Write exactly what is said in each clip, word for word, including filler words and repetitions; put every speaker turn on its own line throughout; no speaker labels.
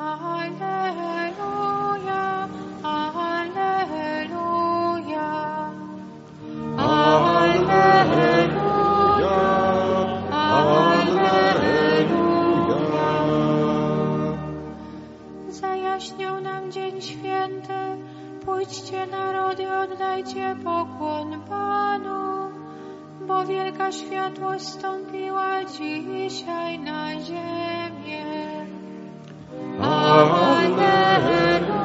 Zajaśniał nam dzień święty, pójdźcie narody, oddajcie pokłon Panu, bo wielka światłość stąpiła dzisiaj na ziemię. Alleluja,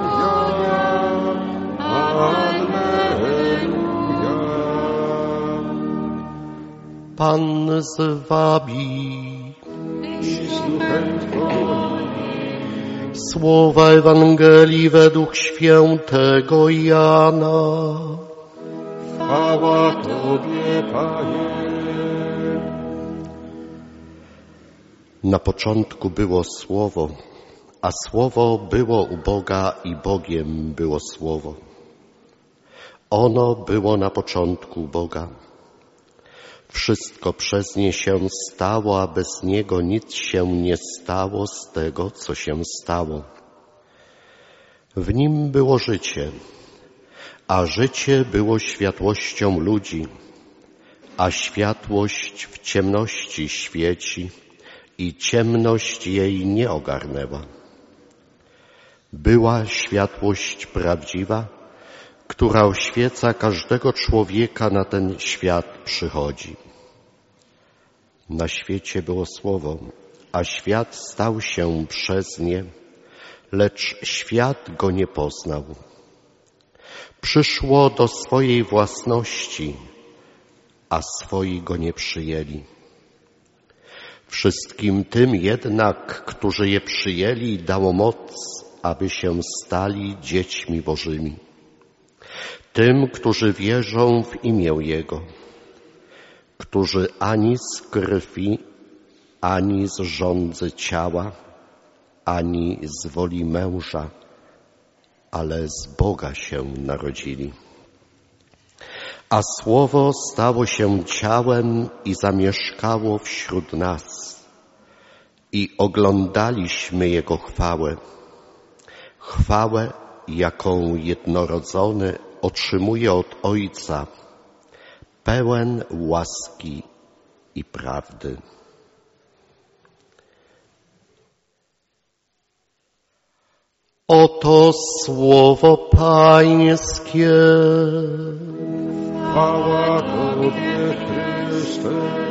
alleluja.
Pan z wami. Słowa Ewangelii według świętego Jana.
Chwała Tobie, Panie.
Na początku było Słowo, a Słowo było u Boga i Bogiem było Słowo. Ono było na początku u Boga. Wszystko przez nie się stało, a bez niego nic się nie stało z tego, co się stało. W nim było życie, a życie było światłością ludzi, a światłość w ciemności świeci i ciemność jej nie ogarnęła. Była światłość prawdziwa, która oświeca każdego człowieka na ten świat przychodzi. Na świecie było Słowo, a świat stał się przez nie, lecz świat go nie poznał. Przyszło do swojej własności, a swoi go nie przyjęli. Wszystkim tym jednak, którzy je przyjęli, dało moc, aby się stali dziećmi Bożymi. Tym, którzy wierzą w imię Jego, którzy ani z krwi, ani z żądzy ciała, ani z woli męża, ale z Boga się narodzili. A Słowo stało się ciałem i zamieszkało wśród nas i oglądaliśmy Jego chwałę. Chwałę, jaką jednorodzony otrzymuje od Ojca, pełen łaski i prawdy. Oto słowo Pańskie.
Chwała Tobie, Chryste.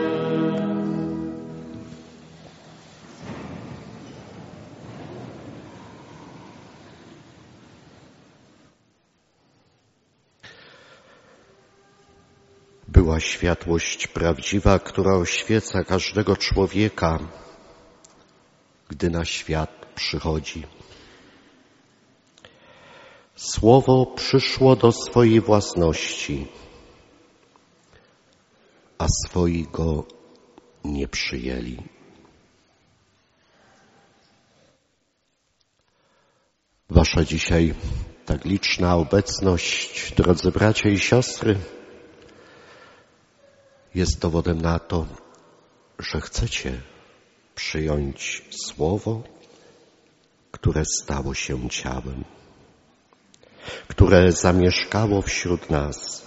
Była światłość prawdziwa, która oświeca każdego człowieka, gdy na świat przychodzi. Słowo przyszło do swojej własności, a swoi go nie przyjęli. Wasza dzisiaj tak liczna obecność, drodzy bracia i siostry, jest dowodem na to, że chcecie przyjąć Słowo, które stało się ciałem, które zamieszkało wśród nas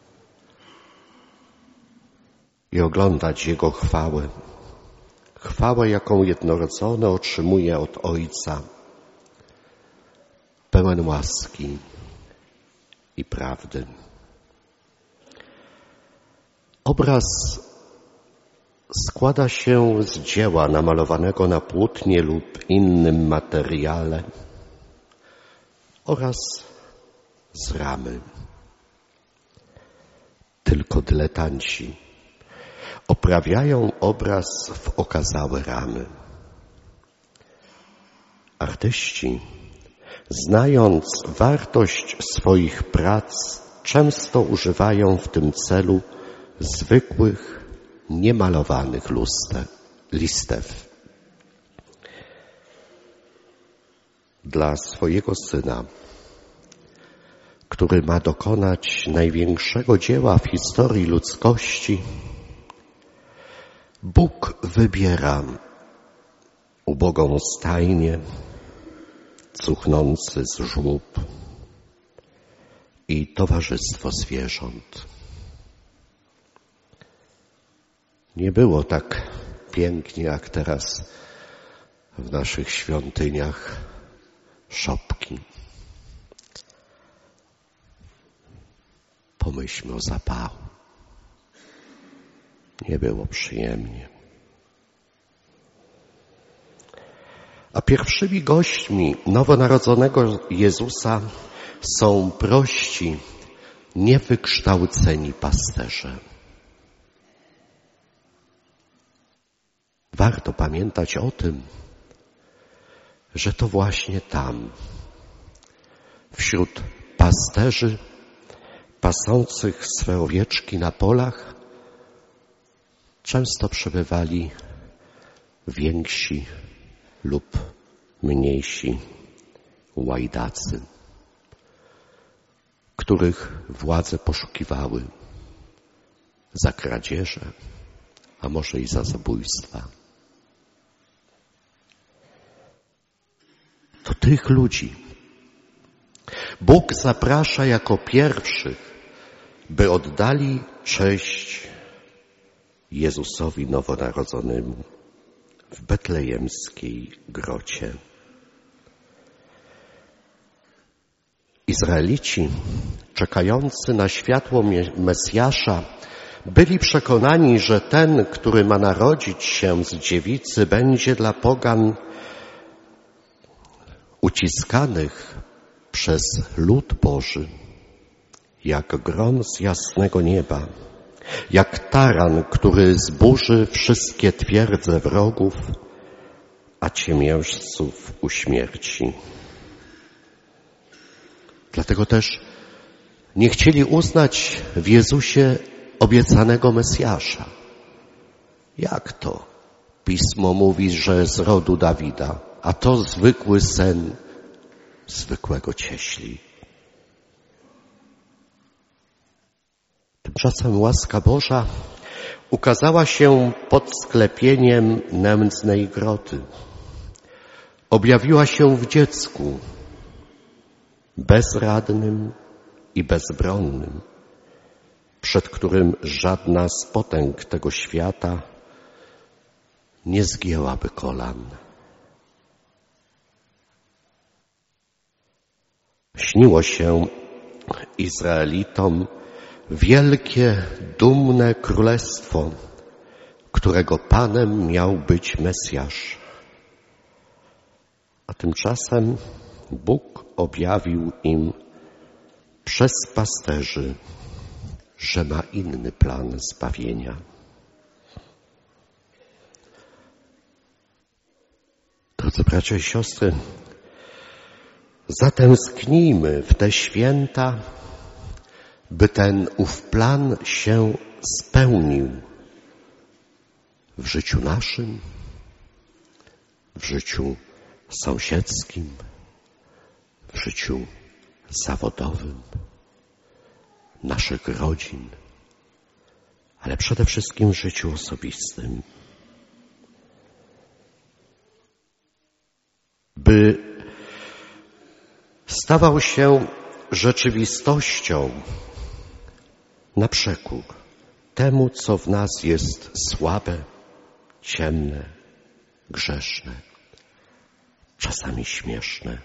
i oglądać Jego chwałę. Chwałę, jaką jednorodzony otrzymuje od Ojca, pełen łaski i prawdy. Obraz składa się z dzieła namalowanego na płótnie lub innym materiale oraz z ramy. Tylko dyletanci oprawiają obraz w okazałe ramy. Artyści, znając wartość swoich prac, często używają w tym celu zwykłych, niemalowanych lustew, listew. Dla swojego Syna, który ma dokonać największego dzieła w historii ludzkości, Bóg wybiera ubogą stajnię, cuchnący z żłób i towarzystwo zwierząt. Nie było tak pięknie jak teraz w naszych świątyniach szopki. Pomyślmy o zapachu. Nie było przyjemnie. A pierwszymi gośćmi nowonarodzonego Jezusa są prości, niewykształceni pasterze. Warto pamiętać o tym, że to właśnie tam, wśród pasterzy pasących swe owieczki na polach, często przebywali więksi lub mniejsi łajdacy, których władze poszukiwały za kradzieże, a może i za zabójstwa. To tych ludzi Bóg zaprasza jako pierwszych, by oddali cześć Jezusowi nowonarodzonemu w betlejemskiej grocie. Izraelici czekający na światło Mesjasza byli przekonani, że ten, który ma narodzić się z dziewicy, będzie dla pogan uciskanych przez lud Boży, jak grom z jasnego nieba, jak taran, który zburzy wszystkie twierdze wrogów, a ciemiężców uśmierci. Dlatego też nie chcieli uznać w Jezusie obiecanego Mesjasza. Jak to? Pismo mówi, że z rodu Dawida, a to zwykły syn zwykłego cieśli. Tymczasem łaska Boża ukazała się pod sklepieniem nędznej groty. Objawiła się w dziecku, bezradnym i bezbronnym, przed którym żadna z potęg tego świata nie zgięłaby kolan. Śniło się Izraelitom wielkie, dumne królestwo, którego panem miał być Mesjasz. A tymczasem Bóg objawił im przez pasterzy, że ma inny plan zbawienia. Drodzy bracia i siostry, zatęsknijmy w te święta, by ten ów plan się spełnił w życiu naszym, w życiu sąsiedzkim, w życiu zawodowym, naszych rodzin, ale przede wszystkim w życiu osobistym. By stawał się rzeczywistością na przekór temu, co w nas jest słabe, ciemne, grzeszne, czasami śmieszne.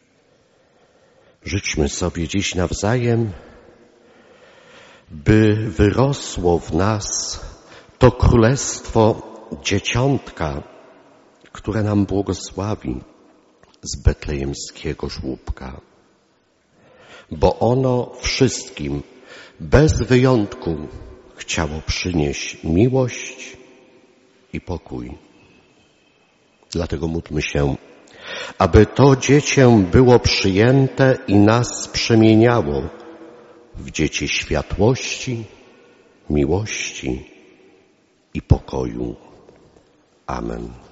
Życzmy sobie dziś nawzajem, by wyrosło w nas to królestwo dzieciątka, które nam błogosławi z betlejemskiego żłóbka, bo ono wszystkim bez wyjątku chciało przynieść miłość i pokój. Dlatego módlmy się, aby to dziecię było przyjęte i nas przemieniało w dzieci światłości, miłości i pokoju. Amen.